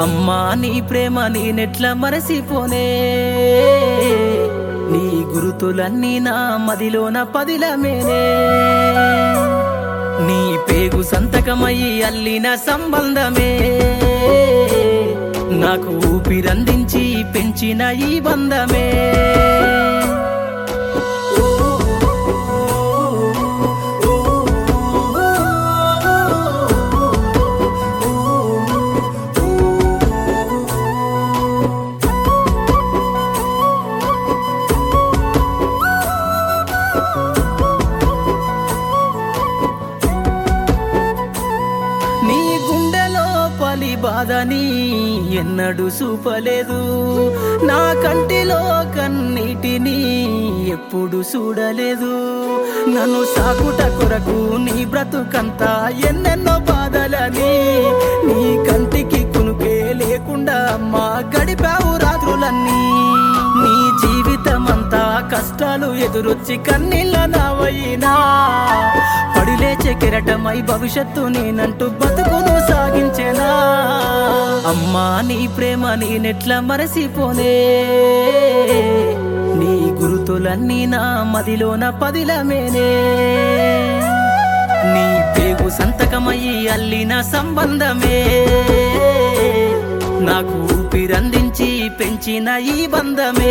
అమ్మా నీ ప్రేమ నేనెట్లా మరసిపోనే నీ గురుతులన్నీ నా మదిలోన పదిలమేనే నీ పేగు సంతకమయ్యి అల్లిన సంబంధమే నాకు ఊపిరందించి పెంచిన ఈ బంధమే నీ గుండెలో పలి బాధని ఎన్నడూ చూపలేదు నా కంటిలో కన్నీటిని ఎప్పుడు చూడలేదు నన్ను సాకుట కొరకు నీ బ్రతుకంతా ఎన్నెన్నో బాధలని నీ కంటికి కునుకే లేకుండా అమ్మా గడిపావు రాత్రులన్నీ నీ జీవితమంతా కష్టాలు ఎదురొచ్చి కన్నీళ్ళ నావైనా పడిలేచే కెరటమై భవిష్యత్తు నేనంటూ బతుకును సాగించేనా అమ్మా నీ ప్రేమ నేనెట్లా మరసిపోనే నీ గురుతులన్నీ నా మదిలోన పదిలమేనే నీ పేగు సంతకమయ్యి అల్లిన సంబంధమే నాకు ఊపిరందించి పెంచిన ఈ బంధమే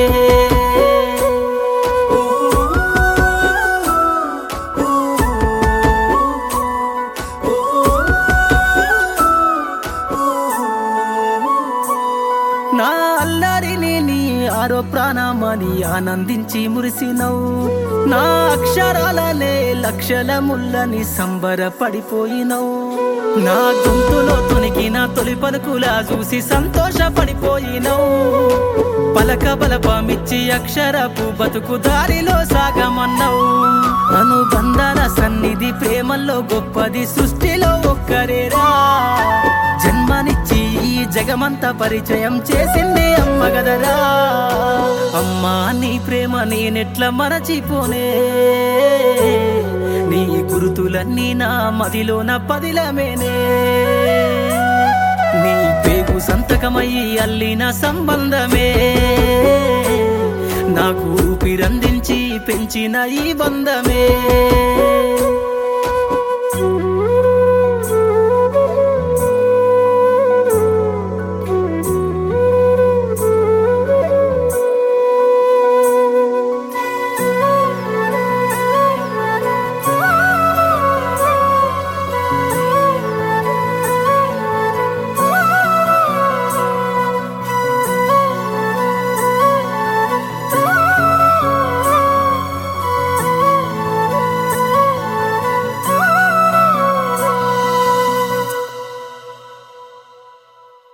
నా అల్లరిని నీ ఆరో ప్రాణమని ఆనందించి మురిసినవు నా అక్షరాలనే లక్షల ముళ్ళని సంబరపడిపోయినవు నా గొంతులో తొనికిన తొలి పలుకులా చూసి సంతోషపడిపోయినవు పలక బలపమిచ్చి అక్షరపు బతుకు దారిలో సాగమన్నావు అనుబంధాల సన్నిధి ప్రేమల్లో గొప్పది సృష్టిలో ఒక్కరేరా జన్మనిచ్చి ఈ జగమంతా పరిచయం చేసింది అమ్మ గదరా అమ్మా నీ ప్రేమ నేనెట్లా మరచిపోనే నీ గురుతులన్నీ నా మదిలోన పదిలమేనే నీ పేగు సంతకమయ్యి అల్లిన సంబంధమే నాకు ఊపిరందించి పెంచిన ఈ బంధమే